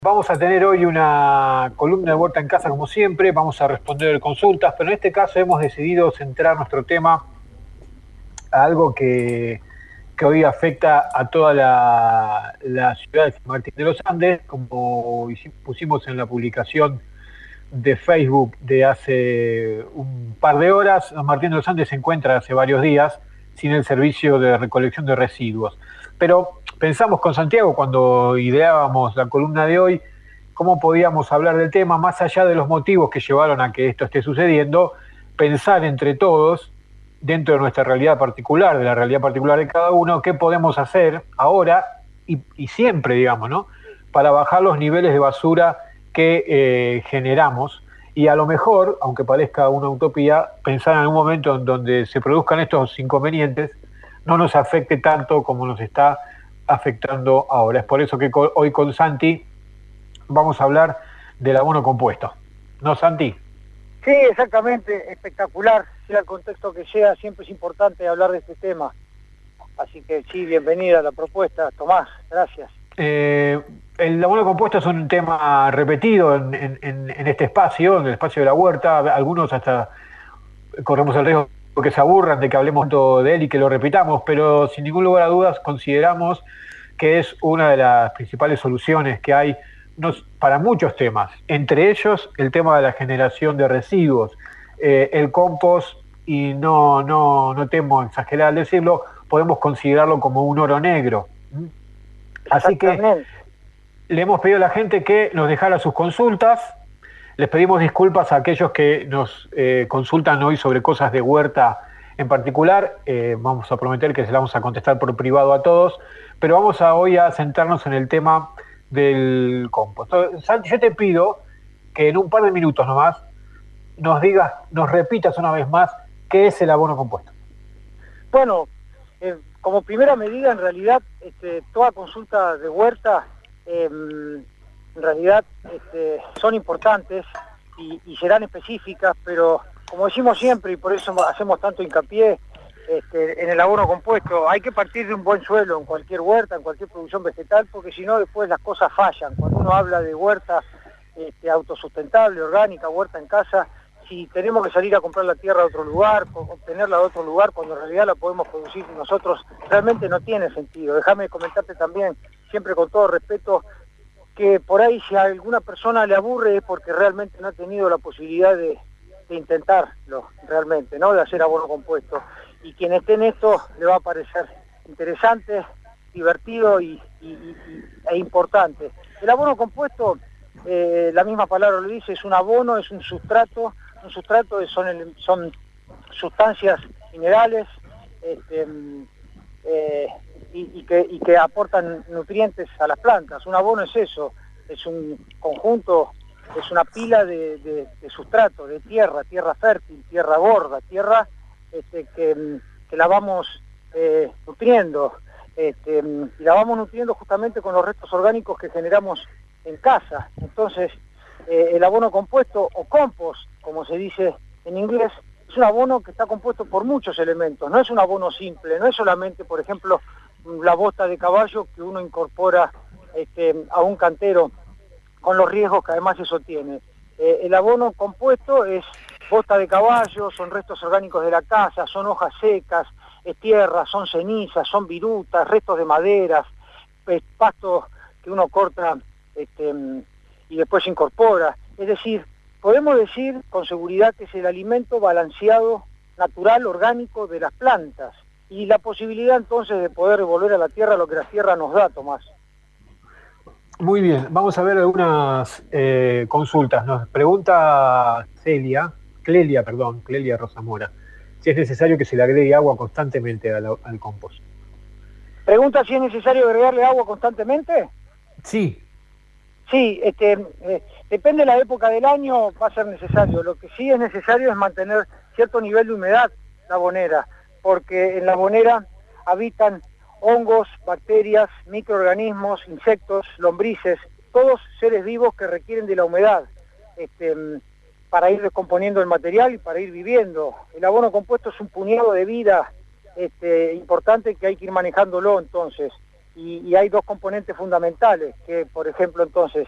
Vamos a tener hoy una columna de Huerta en Casa como siempre, vamos a responder consultas, pero en este caso hemos decidido centrar nuestro tema a algo que hoy afecta a toda la ciudad de San Martín de los Andes, como pusimos en la publicación de Facebook de hace un par de horas. San Martín de los Andes se encuentra hace varios días sin el servicio de recolección de residuos. Pero pensamos con Santiago, cuando ideábamos la columna de hoy, cómo podíamos hablar del tema, más allá de los motivos que llevaron a que esto esté sucediendo, pensar entre todos, dentro de nuestra realidad particular, de la realidad particular de cada uno, qué podemos hacer ahora y siempre, digamos, ¿no?, para bajar los niveles de basura que generamos, y a lo mejor, aunque parezca una utopía, pensar en un momento en donde se produzcan estos inconvenientes no nos afecte tanto como nos está afectando ahora. Es por eso que hoy con Santi vamos a hablar del abono compuesto. ¿No, Santi? Sí, exactamente, espectacular, sea el contexto que sea, siempre es importante hablar de este tema. Así que sí, bienvenida a la propuesta, Tomás, gracias. El abono compuesto es un tema repetido en este espacio, en el espacio de la huerta. Algunos hasta corremos el riesgo que se aburran de que hablemos tanto de él y que lo repitamos, pero sin ningún lugar a dudas consideramos que es una de las principales soluciones que hay para muchos temas, entre ellos el tema de la generación de residuos, el compost, y no temo exagerar al decirlo, podemos considerarlo como un oro negro. Así que le hemos pedido a la gente que nos dejara sus consultas. Les pedimos disculpas a aquellos que nos consultan hoy sobre cosas de huerta en particular. Vamos a prometer que se la vamos a contestar por privado a todos, pero vamos hoy a centrarnos en el tema del compost. Entonces, Santi, yo te pido que en un par de minutos nomás nos repitas una vez más qué es el abono compuesto. Bueno, como primera medida, en realidad, toda consulta de huerta, en realidad, son importantes y serán específicas, pero como decimos siempre, y por eso hacemos tanto hincapié en el abono compuesto, hay que partir de un buen suelo en cualquier huerta, en cualquier producción vegetal, porque si no después las cosas fallan. Cuando uno habla de huerta autosustentable, orgánica, huerta en casa, si tenemos que salir a comprar la tierra de otro lugar, obtenerla de otro lugar, cuando en realidad la podemos producir nosotros, realmente no tiene sentido. Déjame comentarte también, siempre con todo respeto, que por ahí si a alguna persona le aburre es porque realmente no ha tenido la posibilidad de intentarlo realmente, ¿no?, de hacer abono compuesto. Y quien esté en esto le va a parecer interesante, divertido e importante. El abono compuesto, la misma palabra lo dice, es un abono, es un sustrato son sustancias minerales y que aportan nutrientes a las plantas. Un abono es eso, es un conjunto, es una pila de sustrato, de tierra fértil, tierra gorda, tierra que la vamos nutriendo, y la vamos nutriendo justamente con los restos orgánicos que generamos en casa. Entonces, el abono compuesto, o compost, como se dice en inglés, es un abono que está compuesto por muchos elementos, no es un abono simple, no es solamente, por ejemplo, la bosta de caballo que uno incorpora a un cantero, con los riesgos que además eso tiene. El abono compuesto es bosta de caballo, son restos orgánicos de la casa, son hojas secas, es tierra, son cenizas, son virutas, restos de maderas, pastos que uno corta y después incorpora. Es decir, podemos decir con seguridad que es el alimento balanceado, natural, orgánico de las plantas, y la posibilidad entonces de poder devolver a la tierra lo que la tierra nos da, Tomás. Muy bien, vamos a ver algunas consultas. Nos pregunta Clelia Rosamora, si es necesario que se le agregue agua constantemente al compost. ¿Pregunta si es necesario agregarle agua constantemente? Sí. Sí, depende de la época del año, va a ser necesario. Lo que sí es necesario es mantener cierto nivel de humedad la abonera, porque en la abonera habitan hongos, bacterias, microorganismos, insectos, lombrices, todos seres vivos que requieren de la humedad para ir descomponiendo el material y para ir viviendo. El abono compuesto es un puñado de vida importante que hay que ir manejándolo entonces. Y hay dos componentes fundamentales, que por ejemplo entonces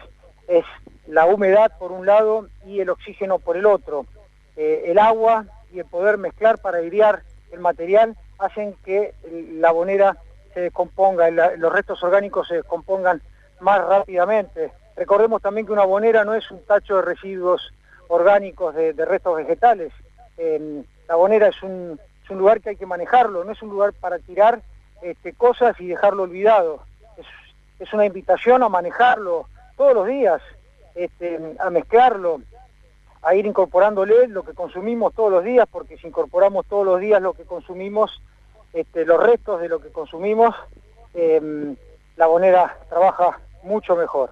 es la humedad por un lado y el oxígeno por el otro. El agua y el poder mezclar para airear el material hacen que la abonera se descomponga, los restos orgánicos se descompongan más rápidamente. Recordemos también que una abonera no es un tacho de residuos orgánicos de restos vegetales. La abonera es un lugar que hay que manejarlo, no es un lugar para tirar cosas y dejarlo olvidado. Es una invitación a manejarlo todos los días, a mezclarlo, a ir incorporándole lo que consumimos todos los días, porque si incorporamos todos los días lo que consumimos, los restos de lo que consumimos, la abonera trabaja mucho mejor.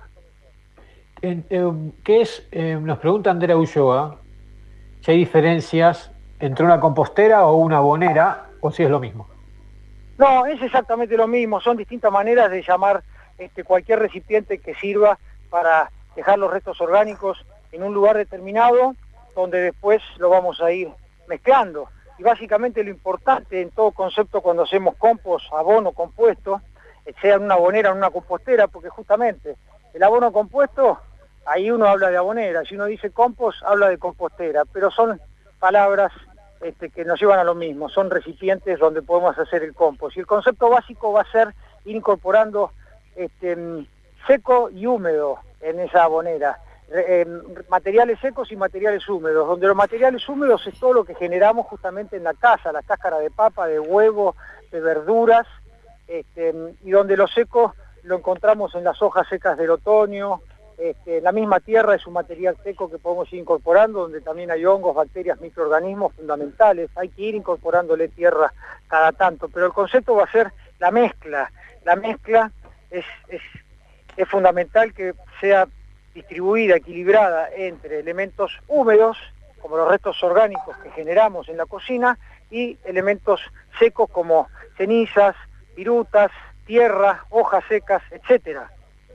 Nos pregunta Andrea Ulloa, si hay diferencias entre una compostera o una abonera, o si es lo mismo. No, es exactamente lo mismo, son distintas maneras de llamar cualquier recipiente que sirva para dejar los restos orgánicos en un lugar determinado, donde después lo vamos a ir mezclando. Y básicamente lo importante en todo concepto cuando hacemos compost, abono compuesto, sea en una abonera o en una compostera, porque justamente el abono compuesto, ahí uno habla de abonera, si uno dice compost, habla de compostera, pero son palabras que nos llevan a lo mismo, son recipientes donde podemos hacer el compost. Y el concepto básico va a ser ir incorporando seco y húmedo en esa abonera. Materiales secos y materiales húmedos, donde los materiales húmedos es todo lo que generamos justamente en la casa, la cáscara de papa, de huevo, de verduras, y donde lo seco lo encontramos en las hojas secas del otoño, la misma tierra es un material seco que podemos ir incorporando, donde también hay hongos, bacterias, microorganismos fundamentales, hay que ir incorporándole tierra cada tanto, pero el concepto va a ser la mezcla es fundamental que sea distribuida, equilibrada entre elementos húmedos, como los restos orgánicos que generamos en la cocina, y elementos secos como cenizas, virutas, tierra, hojas secas, etcétera.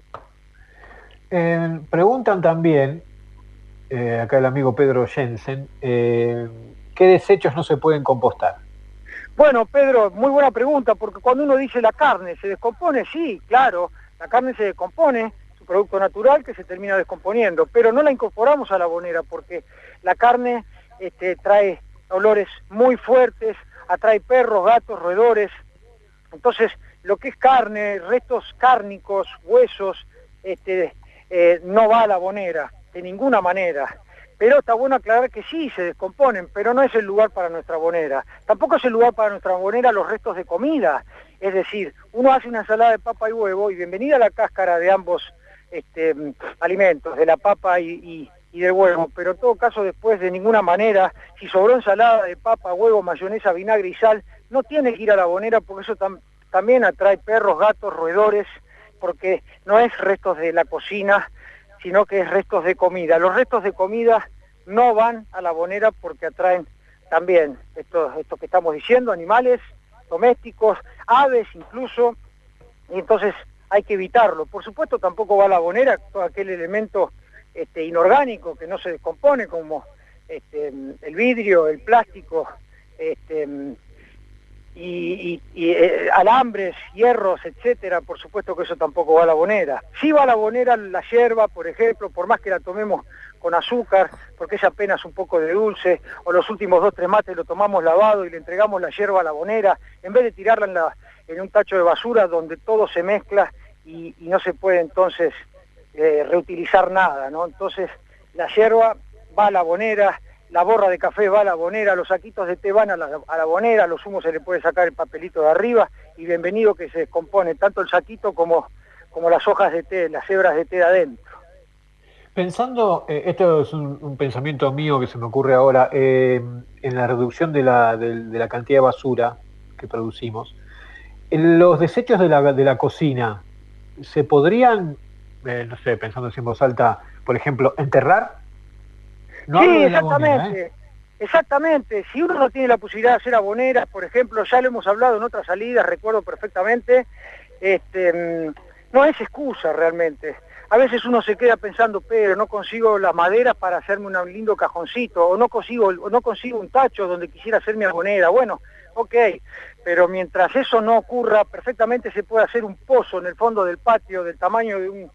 Preguntan también, acá el amigo Pedro Jensen, ¿qué desechos no se pueden compostar? Bueno, Pedro, muy buena pregunta, porque cuando uno dice la carne, ¿se descompone? Sí, claro, la carne se descompone, producto natural que se termina descomponiendo, pero no la incorporamos a la abonera porque la carne trae olores muy fuertes, atrae perros, gatos, roedores. Entonces, lo que es carne, restos cárnicos, huesos, no va a la abonera, de ninguna manera. Pero está bueno aclarar que sí, se descomponen, pero no es el lugar para nuestra abonera. Tampoco es el lugar para nuestra abonera los restos de comida. Es decir, uno hace una ensalada de papa y huevo y bienvenida la cáscara de ambos alimentos, de la papa y del huevo, pero en todo caso después de ninguna manera, si sobró ensalada de papa, huevo, mayonesa, vinagre y sal, no tiene que ir a la abonera porque eso también atrae perros, gatos, roedores, porque no es restos de la cocina, sino que es restos de comida. Los restos de comida no van a la abonera porque atraen también esto que estamos diciendo, animales domésticos, aves incluso, y entonces hay que evitarlo. Por supuesto tampoco va a la abonera todo aquel elemento inorgánico que no se descompone, como el vidrio, el plástico, alambres, hierros, etcétera. Por supuesto que eso tampoco va a la abonera. Sí va a la abonera la yerba, por ejemplo, por más que la tomemos con azúcar, porque es apenas un poco de dulce, o los últimos 2-3 mates lo tomamos lavado y le entregamos la yerba a la abonera, en vez de tirarla en un tacho de basura donde todo se mezcla y no se puede entonces reutilizar nada, ¿no? Entonces la yerba va a la abonera, la borra de café va a la abonera, los saquitos de té van a la abonera, a los humos se le puede sacar el papelito de arriba y bienvenido que se descompone tanto el saquito como las hojas de té, las hebras de té de adentro. Pensando, esto es un pensamiento mío que se me ocurre ahora, en la reducción de la cantidad de basura que producimos, los desechos de la cocina, ¿se podrían, no sé, pensando así en voz alta, por ejemplo, enterrar? No, sí, exactamente. Exactamente. Si uno no tiene la posibilidad de hacer aboneras, por ejemplo, ya lo hemos hablado en otras salidas, recuerdo perfectamente, no es excusa realmente. A veces uno se queda pensando, pero no consigo las maderas para hacerme un lindo cajoncito, o no consigo un tacho donde quisiera hacer mi abonera. Bueno, ok, pero mientras eso no ocurra, perfectamente se puede hacer un pozo en el fondo del patio del tamaño de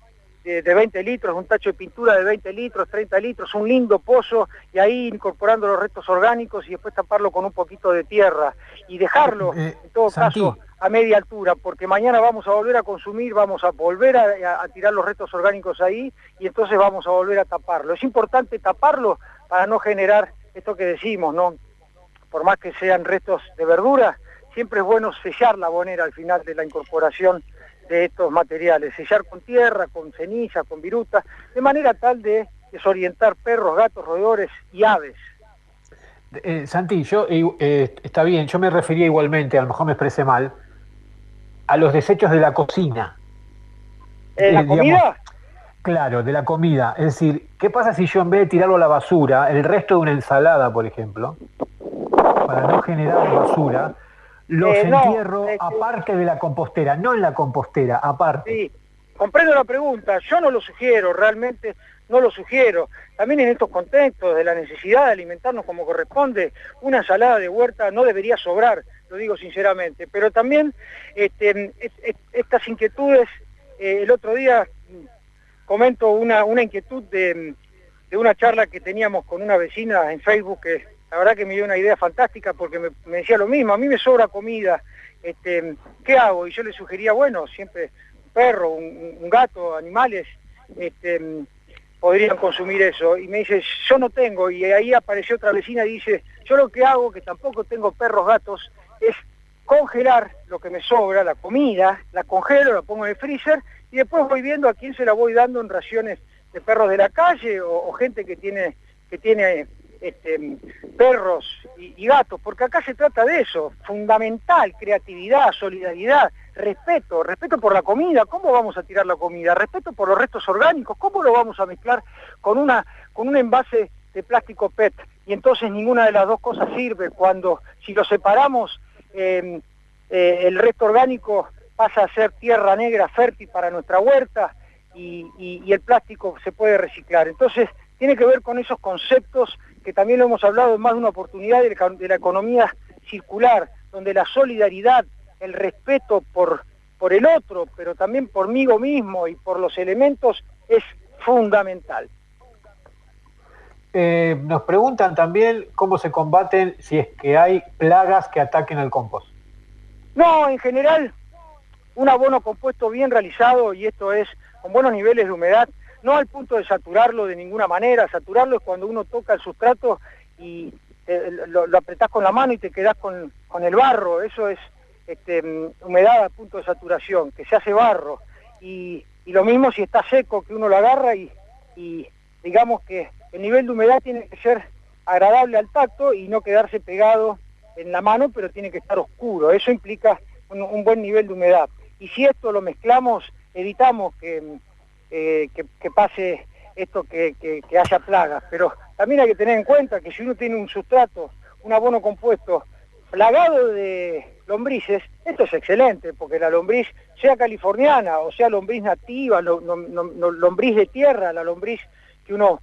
de 20 litros, un tacho de pintura de 20 litros, 30 litros, un lindo pozo, y ahí incorporando los restos orgánicos y después taparlo con un poquito de tierra y dejarlo, en todo Santi, caso, a media altura, porque mañana vamos a volver a consumir, vamos a volver a tirar los restos orgánicos ahí y entonces vamos a volver a taparlo. Es importante taparlo para no generar esto que decimos, ¿no? Por más que sean restos de verdura, siempre es bueno sellar la abonera al final de la incorporación de estos materiales, sellar con tierra, con ceniza, con viruta, de manera tal de desorientar perros, gatos, roedores y aves. Santi, está bien, yo me refería igualmente, a lo mejor me expresé mal, a los desechos de la cocina. ¿La comida? Digamos, claro, de la comida. Es decir, ¿qué pasa si yo en vez de tirarlo a la basura, el resto de una ensalada, por ejemplo, para no generar basura, los entierro aparte de la compostera, no en la compostera, aparte? Sí, comprendo la pregunta, yo no lo sugiero, realmente no lo sugiero. También en estos contextos de la necesidad de alimentarnos como corresponde, una ensalada de huerta no debería sobrar, lo digo sinceramente, pero también estas inquietudes, el otro día comento una inquietud de una charla que teníamos con una vecina en Facebook, que la verdad que me dio una idea fantástica porque me decía lo mismo, a mí me sobra comida, ¿qué hago? Y yo le sugería, bueno, siempre un perro, un gato, animales, podrían consumir eso. Y me dice, yo no tengo, y ahí apareció otra vecina y dice, yo lo que hago, que tampoco tengo perros, gatos, es congelar lo que me sobra, la comida, la congelo, la pongo en el freezer, y después voy viendo a quién se la voy dando en raciones de perros de la calle, o gente que tiene perros y gatos, porque acá se trata de eso, fundamental, creatividad, solidaridad, respeto por la comida, ¿cómo vamos a tirar la comida? Respeto por los restos orgánicos, ¿cómo lo vamos a mezclar con un envase de plástico PET? Y entonces ninguna de las dos cosas sirve, si lo separamos, el resto orgánico pasa a ser tierra negra fértil para nuestra huerta y el plástico se puede reciclar. Entonces tiene que ver con esos conceptos que también lo hemos hablado en más de una oportunidad de la economía circular, donde la solidaridad, el respeto por el otro, pero también por mí mismo y por los elementos, es fundamental. Nos preguntan también cómo se combaten si es que hay plagas que ataquen al compost. No, en general, un abono compuesto bien realizado, y esto es con buenos niveles de humedad, no al punto de saturarlo de ninguna manera. Saturarlo es cuando uno toca el sustrato y lo apretás con la mano y te quedás con el barro. Eso es humedad a punto de saturación, que se hace barro. Y lo mismo si está seco, que uno lo agarra y digamos que el nivel de humedad tiene que ser agradable al tacto y no quedarse pegado en la mano, pero tiene que estar oscuro. Eso implica un buen nivel de humedad. Y si esto lo mezclamos, evitamos que pase esto, que haya plagas. Pero también hay que tener en cuenta que si uno tiene un sustrato, un abono compuesto plagado de lombrices, esto es excelente, porque la lombriz, sea californiana o sea lombriz nativa, lombriz de tierra, la lombriz que uno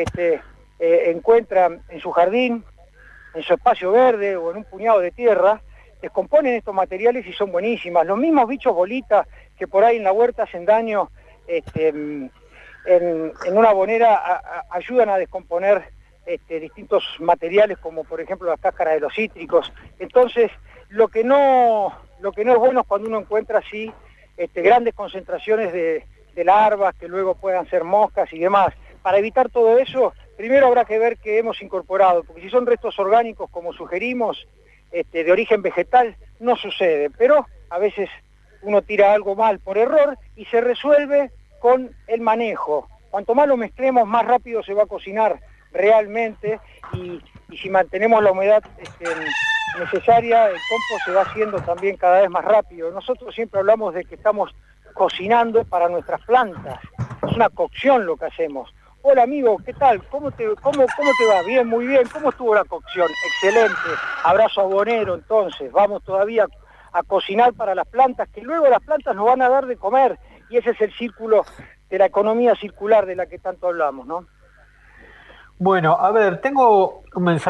encuentra en su jardín, en su espacio verde o en un puñado de tierra, descomponen estos materiales y son buenísimas. Los mismos bichos bolitas que por ahí en la huerta hacen daño en una abonera ayudan a descomponer distintos materiales, como por ejemplo las cáscaras de los cítricos. Entonces, lo que no es bueno es cuando uno encuentra así grandes concentraciones de larvas que luego puedan ser moscas y demás. Para evitar todo eso, primero habrá que ver qué hemos incorporado, porque si son restos orgánicos, como sugerimos, de origen vegetal, no sucede, pero a veces uno tira algo mal por error y se resuelve con el manejo. Cuanto más lo mezclemos, más rápido se va a cocinar realmente, y si mantenemos la humedad necesaria, el compost se va haciendo también cada vez más rápido. Nosotros siempre hablamos de que estamos cocinando para nuestras plantas, es una cocción lo que hacemos. Hola amigo, ¿qué tal? ¿Cómo te va? Bien, muy bien. ¿Cómo estuvo la cocción? Excelente. Abrazo abonero, entonces. Vamos todavía a cocinar para las plantas, que luego las plantas nos van a dar de comer. Y ese es el círculo de la economía circular de la que tanto hablamos, ¿no? Bueno, a ver, tengo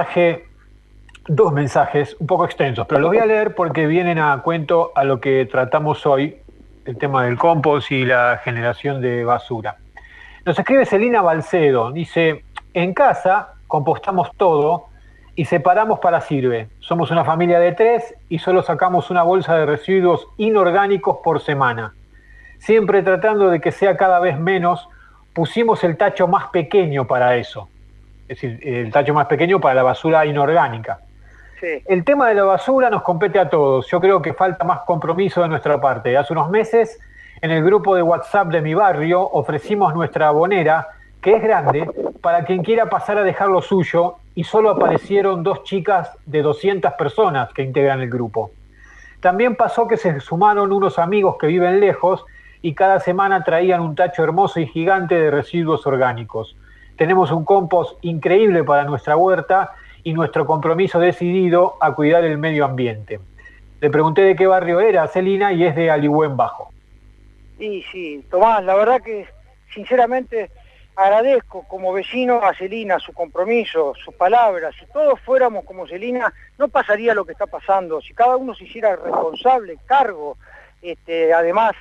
dos mensajes un poco extensos, pero los voy a leer porque vienen a cuento a lo que tratamos hoy el tema del compost y la generación de basura. Nos escribe Celina Balcedo, dice, en casa compostamos todo y separamos para sirve. Somos una familia de 3 y solo sacamos una bolsa de residuos inorgánicos por semana. Siempre tratando de que sea cada vez menos, pusimos el tacho más pequeño para eso. Es decir, el tacho más pequeño para la basura inorgánica. Sí. El tema de la basura nos compete a todos. Yo creo que falta más compromiso de nuestra parte. Hace unos meses, en el grupo de WhatsApp de mi barrio, ofrecimos nuestra abonera, que es grande, para quien quiera pasar a dejar lo suyo, y solo aparecieron 2 chicas de 200 personas que integran el grupo. También pasó que se sumaron unos amigos que viven lejos y cada semana traían un tacho hermoso y gigante de residuos orgánicos. Tenemos un compost increíble para nuestra huerta y nuestro compromiso decidido a cuidar el medio ambiente. Le pregunté de qué barrio era Celina y es de Aligüén Bajo. Y sí, Tomás, la verdad que sinceramente agradezco como vecino a Celina su compromiso, sus palabras. Si todos fuéramos como Celina, no pasaría lo que está pasando. Si cada uno se hiciera responsable, cargo, además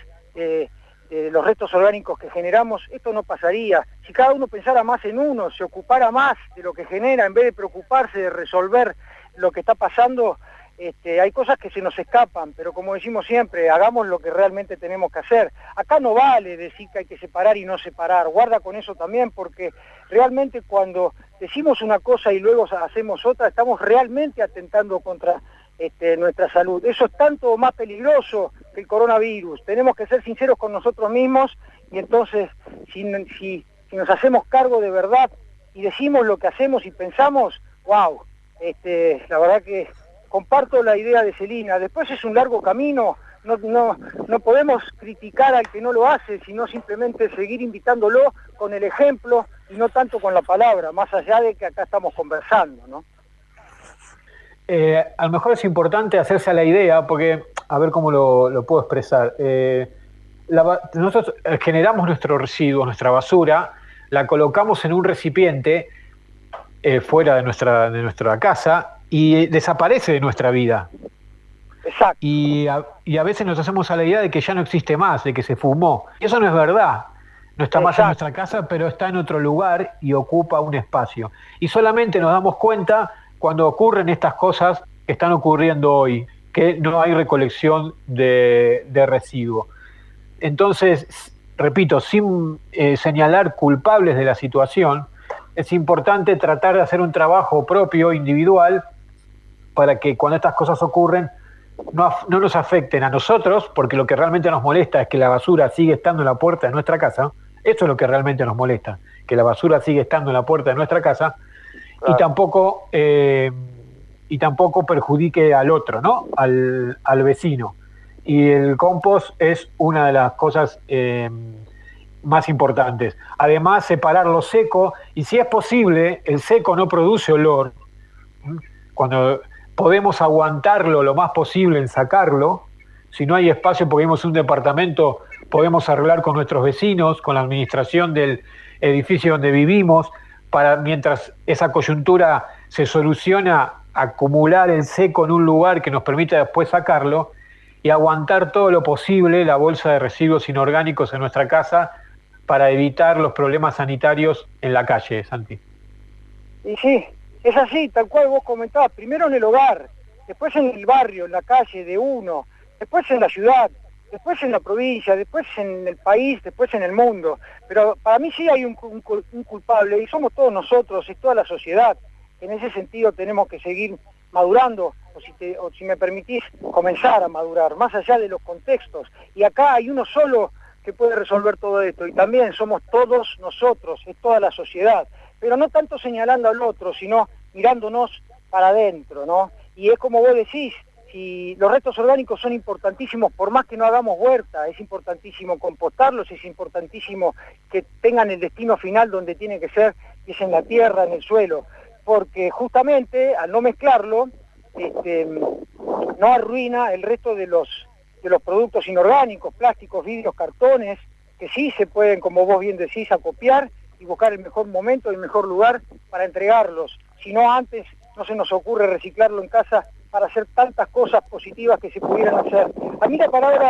los restos orgánicos que generamos, esto no pasaría. Si cada uno pensara más en uno, se ocupara más de lo que genera, en vez de preocuparse de resolver lo que está pasando, hay cosas que se nos escapan, pero como decimos siempre, hagamos lo que realmente tenemos que hacer. Acá no vale decir que hay que separar y no separar, guarda con eso también, porque realmente cuando decimos una cosa y luego hacemos otra, estamos realmente atentando contra nuestra salud. Eso es tanto más peligroso que el coronavirus. Tenemos que ser sinceros con nosotros mismos y entonces si nos hacemos cargo de verdad y decimos lo que hacemos y pensamos, wow, la verdad que comparto la idea de Celina. Después es un largo camino, no podemos criticar al que no lo hace, sino simplemente seguir invitándolo con el ejemplo y no tanto con la palabra, más allá de que acá estamos conversando, ¿no? A lo mejor es importante hacerse a la idea, porque, a ver cómo lo puedo expresar. Nosotros generamos nuestro residuo, nuestra basura, la colocamos en un recipiente fuera de nuestra casa y desaparece de nuestra vida. Exacto. Y a veces nos hacemos a la idea de que ya no existe más, de que se fumó. Y eso no es verdad. No está más en nuestra casa, pero está en otro lugar y ocupa un espacio. Y solamente nos damos cuenta cuando ocurren estas cosas que están ocurriendo hoy, que no hay recolección de residuos. Entonces, repito, sin señalar culpables de la situación, es importante tratar de hacer un trabajo propio, individual, para que cuando estas cosas ocurren no nos afecten a nosotros, porque lo que realmente nos molesta es que la basura sigue estando en la puerta de nuestra casa. Eso es lo que realmente nos molesta, que la basura sigue estando en la puerta de nuestra casa. Claro. Y tampoco perjudique al otro, ¿no? Al vecino. Y el compost es una de las cosas más importantes. Además, separar lo seco, y si es posible, el seco no produce olor. Cuando podemos aguantarlo lo más posible en sacarlo, si no hay espacio porque vivimos en un departamento, podemos arreglar con nuestros vecinos, con la administración del edificio donde vivimos, para mientras esa coyuntura se soluciona, acumular el seco en un lugar que nos permita después sacarlo y aguantar todo lo posible la bolsa de residuos inorgánicos en nuestra casa para evitar los problemas sanitarios en la calle, Santi. Y sí, es así, tal cual vos comentabas, primero en el hogar, después en el barrio, en la calle de uno, después en la ciudad, después en la provincia, después en el país, después en el mundo. Pero para mí sí hay un culpable y somos todos nosotros, es toda la sociedad. En ese sentido tenemos que seguir madurando, o si me permitís, comenzar a madurar, más allá de los contextos. Y acá hay uno solo que puede resolver todo esto, y también somos todos nosotros, es toda la sociedad. Pero no tanto señalando al otro, sino mirándonos para adentro, ¿no? Y es como vos decís, si los restos orgánicos son importantísimos, por más que no hagamos huerta, es importantísimo compostarlos, es importantísimo que tengan el destino final donde tiene que ser, que es en la tierra, en el suelo, porque justamente al no mezclarlo, no arruina el resto de los productos inorgánicos, plásticos, vidrios, cartones, que sí se pueden, como vos bien decís, acopiar y buscar el mejor momento, el mejor lugar para entregarlos. Si no, antes no se nos ocurre reciclarlo en casa para hacer tantas cosas positivas que se pudieran hacer. A mí la palabra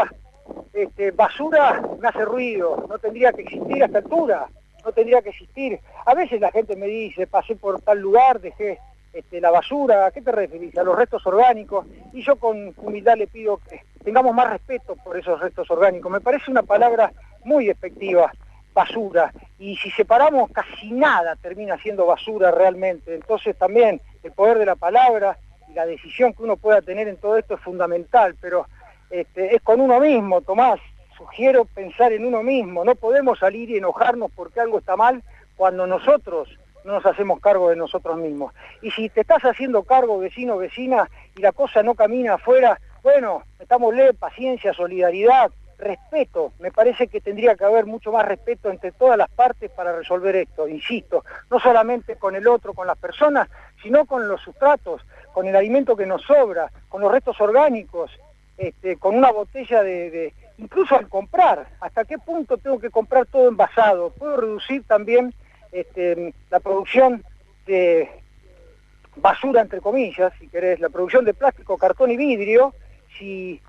basura me hace ruido, no tendría que existir a esta altura, no tendría que existir. A veces la gente me dice, pasé por tal lugar, dejé la basura. ¿A qué te referís? A los restos orgánicos. Y yo con humildad le pido que tengamos más respeto por esos restos orgánicos. Me parece una palabra muy efectiva, basura. Y si separamos, casi nada termina siendo basura realmente. Entonces también el poder de la palabra y la decisión que uno pueda tener en todo esto es fundamental, pero es con uno mismo, Tomás. Sugiero pensar en uno mismo. No podemos salir y enojarnos porque algo está mal cuando nosotros no nos hacemos cargo de nosotros mismos. Y si te estás haciendo cargo, vecino, vecina, y la cosa no camina afuera, bueno, metámosle paciencia, solidaridad, respeto. Me parece que tendría que haber mucho más respeto entre todas las partes para resolver esto, insisto, no solamente con el otro, con las personas, sino con los sustratos, con el alimento que nos sobra, con los restos orgánicos, con una botella incluso al comprar, hasta qué punto tengo que comprar todo envasado. Puedo reducir también la producción de basura, entre comillas, si querés, la producción de plástico, cartón y vidrio, si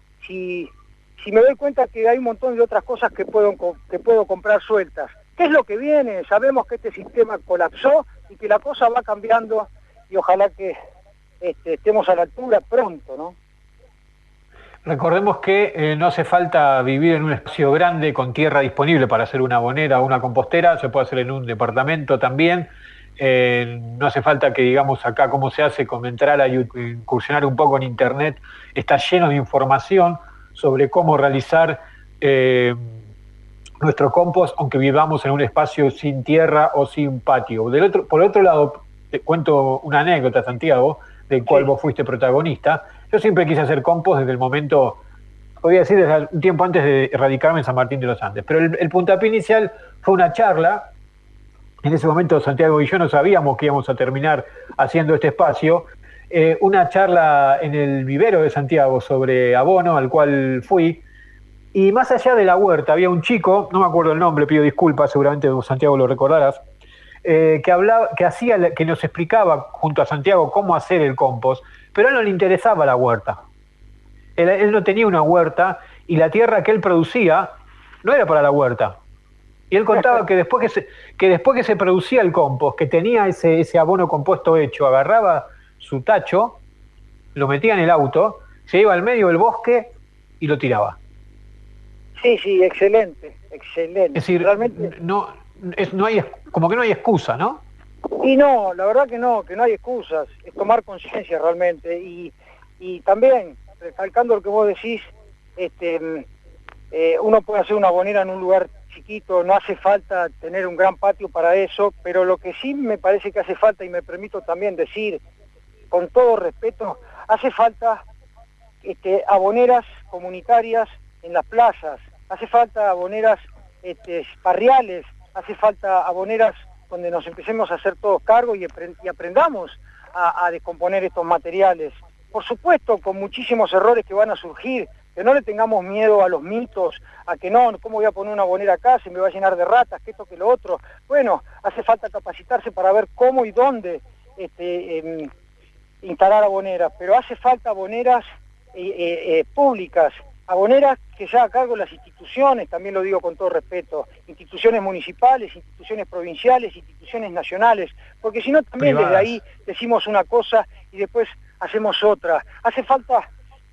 me doy cuenta que hay un montón de otras cosas que puedo comprar sueltas. ¿Qué es lo que viene? Sabemos que este sistema colapsó y que la cosa va cambiando y ojalá que estemos a la altura pronto, ¿no? Recordemos que no hace falta vivir en un espacio grande con tierra disponible para hacer una abonera o una compostera, se puede hacer en un departamento también. No hace falta que digamos acá cómo se hace, con entrar a YouTube, incursionar un poco en internet, está lleno de información sobre cómo realizar nuestro compost, aunque vivamos en un espacio sin tierra o sin patio. Por otro lado, te cuento una anécdota, Santiago, del cual vos fuiste protagonista. Yo siempre quise hacer compost desde el momento, podría decir desde un tiempo antes de radicarme en San Martín de los Andes, pero el puntapié inicial fue una charla. En ese momento Santiago y yo no sabíamos que íbamos a terminar haciendo este espacio, una charla en el vivero de Santiago sobre abono, al cual fui, y más allá de la huerta había un chico, no me acuerdo el nombre, pido disculpas, seguramente vos, Santiago, lo recordarás, que nos explicaba junto a Santiago cómo hacer el compost, pero a él no le interesaba la huerta. Él no tenía una huerta y la tierra que él producía no era para la huerta. Y él contaba que después que se producía el compost, que tenía ese abono compuesto hecho, agarraba su tacho, lo metía en el auto, se iba al medio del bosque y lo tiraba. Sí, excelente. Es decir, realmente como que no hay excusa, ¿no? Y no, la verdad que no hay excusas, es tomar conciencia realmente. Y también, recalcando lo que vos decís, uno puede hacer una abonera en un lugar chiquito, no hace falta tener un gran patio para eso, pero lo que sí me parece que hace falta, y me permito también decir, con todo respeto, hace falta aboneras comunitarias en las plazas, hace falta aboneras barriales, hace falta aboneras donde nos empecemos a hacer todos cargo y aprendamos a descomponer estos materiales. Por supuesto, con muchísimos errores que van a surgir, que no le tengamos miedo a los mitos, a que no, ¿cómo voy a poner una abonera acá? Se me va a llenar de ratas, que esto, que lo otro. Bueno, hace falta capacitarse para ver cómo y dónde instalar aboneras, pero hace falta aboneras públicas, aboneras que se haga cargo las instituciones, también lo digo con todo respeto, instituciones municipales, instituciones provinciales, instituciones nacionales, porque si no también privadas. Desde ahí decimos una cosa y después hacemos otra. Hace falta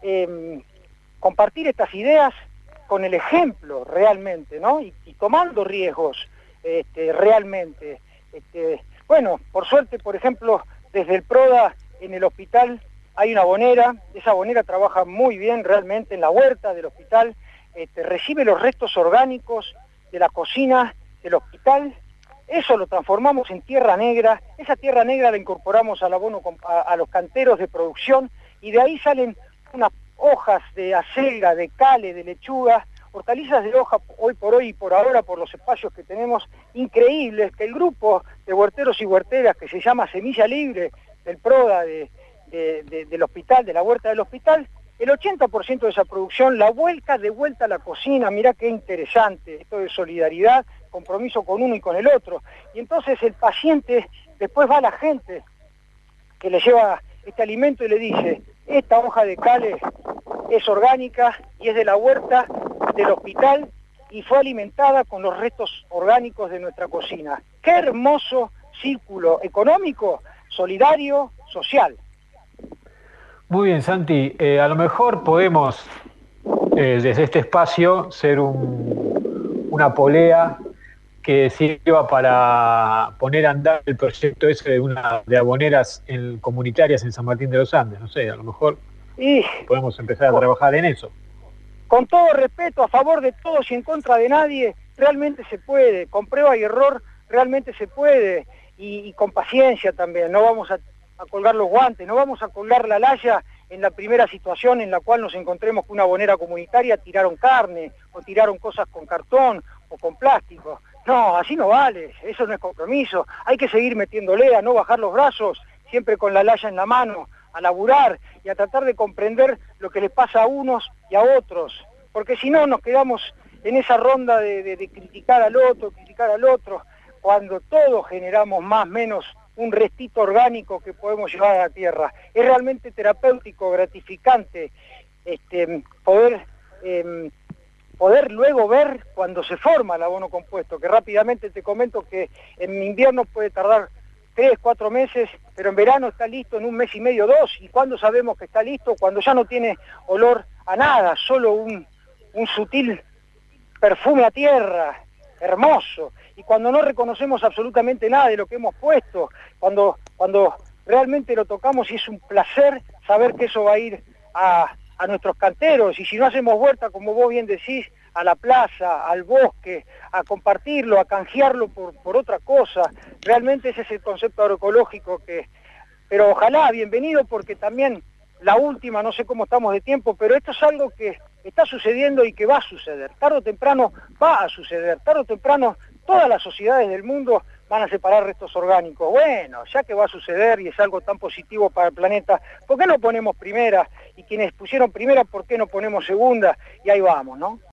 compartir estas ideas con el ejemplo realmente, ¿no? Y tomando riesgos realmente. Bueno, por suerte, por ejemplo, desde el PRODA en el hospital hay una abonera, esa abonera trabaja muy bien realmente en la huerta del hospital, recibe los restos orgánicos de la cocina del hospital, eso lo transformamos en tierra negra, esa tierra negra la incorporamos al abono, a los canteros de producción, y de ahí salen unas hojas de acelga, de cale, de lechuga, hortalizas de hoja hoy por hoy y por ahora por los espacios que tenemos increíbles, que el grupo de huerteros y huerteras que se llama Semilla Libre del PRODA del hospital, de la huerta del hospital, el 80% de esa producción la vuelca de vuelta a la cocina. Mirá qué interesante, esto de solidaridad, compromiso con uno y con el otro. Y entonces el paciente después va a la gente que le lleva este alimento y le dice, esta hoja de cale es orgánica y es de la huerta del hospital y fue alimentada con los restos orgánicos de nuestra cocina. ¡Qué hermoso círculo económico, solidario, social! Muy bien, Santi. A lo mejor podemos, desde este espacio, ser una polea que sirva para poner a andar el proyecto ese de aboneras comunitarias en San Martín de los Andes. No sé, a lo mejor podemos empezar a trabajar en eso. Con todo respeto, a favor de todos y en contra de nadie, realmente se puede. Con prueba y error, realmente se puede. Y con paciencia también. No vamos a colgar los guantes, no vamos a colgar la laya en la primera situación en la cual nos encontremos que una abonera comunitaria tiraron carne, o tiraron cosas con cartón, o con plástico. No, así no vale, eso no es compromiso. Hay que seguir metiéndole, a no bajar los brazos, siempre con la laya en la mano, a laburar y a tratar de comprender lo que les pasa a unos y a otros. Porque si no, nos quedamos en esa ronda de criticar al otro, cuando todos generamos más o menos un restito orgánico que podemos llevar a la tierra. Es realmente terapéutico, gratificante, poder luego ver cuando se forma el abono compuesto, que rápidamente te comento que en invierno puede tardar 3, 4 meses, pero en verano está listo en 1 mes y medio, 2, y cuando sabemos que está listo, cuando ya no tiene olor a nada, solo un sutil perfume a tierra, hermoso, y cuando no reconocemos absolutamente nada de lo que hemos puesto, cuando realmente lo tocamos y es un placer saber que eso va a ir a nuestros canteros, y si no hacemos huerta, como vos bien decís, a la plaza, al bosque, a compartirlo, a canjearlo por otra cosa. Realmente ese es el concepto agroecológico pero ojalá, bienvenido, porque también la última, no sé cómo estamos de tiempo, pero esto es algo que está sucediendo y que va a suceder. Tarde o temprano va a suceder, tarde o temprano todas las sociedades del mundo van a separar restos orgánicos. Bueno, ya que va a suceder y es algo tan positivo para el planeta, ¿por qué no ponemos primera? Y quienes pusieron primera, ¿por qué no ponemos segunda? Y ahí vamos, ¿no?